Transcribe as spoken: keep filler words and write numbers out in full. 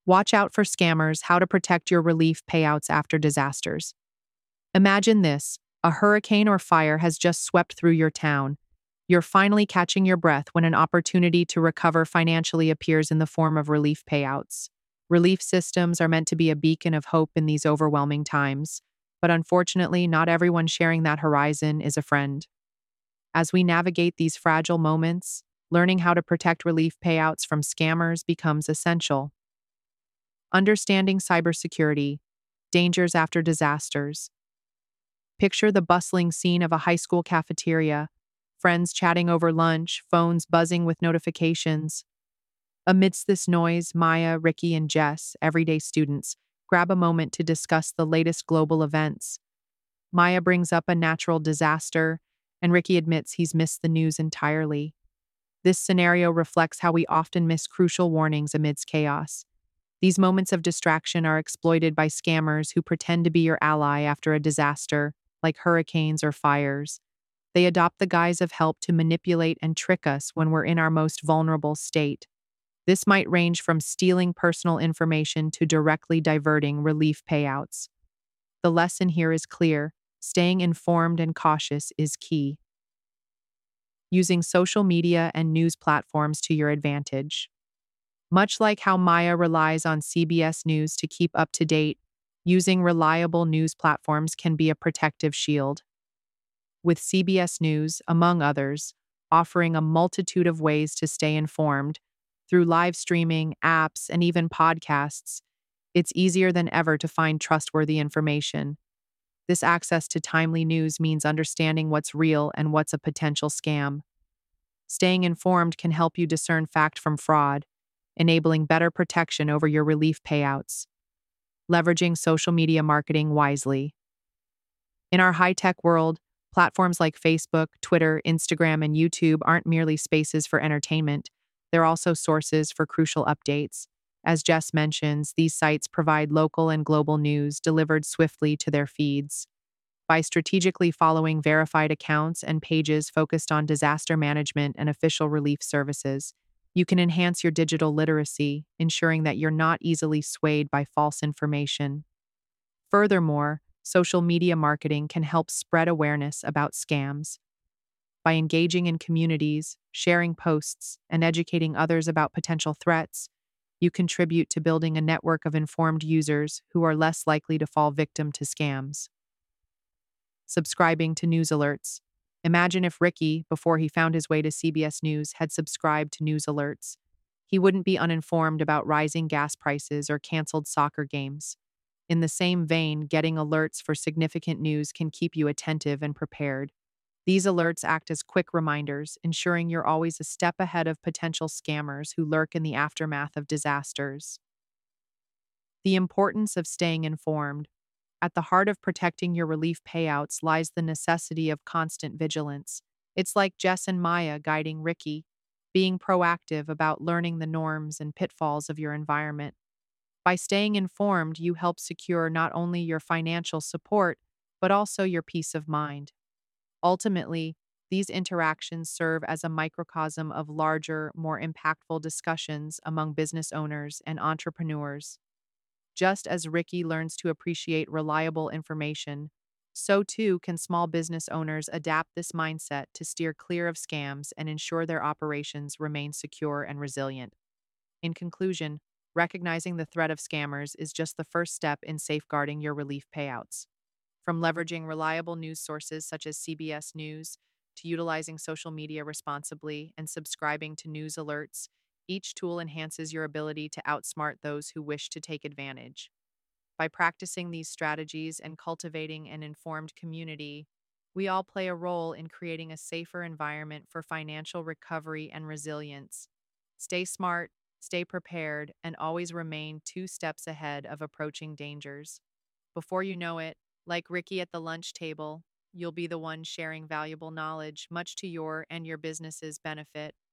Watch out for scammers, how to protect your relief payouts after disasters. Imagine this: a hurricane or fire has just swept through your town. You're finally catching your breath when an opportunity to recover financially appears in the form of relief payouts. Relief systems are meant to be a beacon of hope in these overwhelming times, but unfortunately, not everyone sharing that horizon is a friend. As we navigate these fragile moments, learning how to protect relief payouts from scammers becomes essential. Understanding cybersecurity, dangers after disasters. Picture the bustling scene of a high school cafeteria, friends chatting over lunch, phones buzzing with notifications. Amidst this noise, Maya, Ricky, and Jess, everyday students, grab a moment to discuss the latest global events. Maya brings up a natural disaster, and Ricky admits he's missed the news entirely. This scenario reflects how we often miss crucial warnings amidst chaos. These moments of distraction are exploited by scammers who pretend to be your ally after a disaster, like hurricanes or fires. They adopt the guise of help to manipulate and trick us when we're in our most vulnerable state. This might range from stealing personal information to directly diverting relief payouts. The lesson here is clear: staying informed and cautious is key. Using social media and news platforms to your advantage. Much like how Maya relies on C B S News to keep up to date, using reliable news platforms can be a protective shield. With C B S News, among others, offering a multitude of ways to stay informed, through live streaming, apps, and even podcasts, it's easier than ever to find trustworthy information. This access to timely news means understanding what's real and what's a potential scam. Staying informed can help you discern fact from fraud, enabling better protection over your relief payouts. Leveraging social media marketing wisely. In our high-tech world, platforms like Facebook, Twitter, Instagram, and YouTube aren't merely spaces for entertainment. They're also sources for crucial updates. As Jess mentions, these sites provide local and global news delivered swiftly to their feeds. By strategically following verified accounts and pages focused on disaster management and official relief services, you can enhance your digital literacy, ensuring that you're not easily swayed by false information. Furthermore, social media marketing can help spread awareness about scams. By engaging in communities, sharing posts, and educating others about potential threats, you contribute to building a network of informed users who are less likely to fall victim to scams. Subscribing to news alerts. Imagine if Ricky, before he found his way to C B S News, had subscribed to news alerts. He wouldn't be uninformed about rising gas prices or canceled soccer games. In the same vein, getting alerts for significant news can keep you attentive and prepared. These alerts act as quick reminders, ensuring you're always a step ahead of potential scammers who lurk in the aftermath of disasters. The importance of staying informed. At the heart of protecting your relief payouts lies the necessity of constant vigilance. It's like Jess and Maya guiding Ricky, being proactive about learning the norms and pitfalls of your environment. By staying informed, you help secure not only your financial support, but also your peace of mind. Ultimately, these interactions serve as a microcosm of larger, more impactful discussions among business owners and entrepreneurs. Just as Ricky learns to appreciate reliable information, so too can small business owners adapt this mindset to steer clear of scams and ensure their operations remain secure and resilient. In conclusion, recognizing the threat of scammers is just the first step in safeguarding your relief payouts. From leveraging reliable news sources such as C B S News to utilizing social media responsibly and subscribing to news alerts, each tool enhances your ability to outsmart those who wish to take advantage. By practicing these strategies and cultivating an informed community, we all play a role in creating a safer environment for financial recovery and resilience. Stay smart, stay prepared, and always remain two steps ahead of approaching dangers. Before you know it, like Ricky at the lunch table, you'll be the one sharing valuable knowledge, much to your and your business's benefit.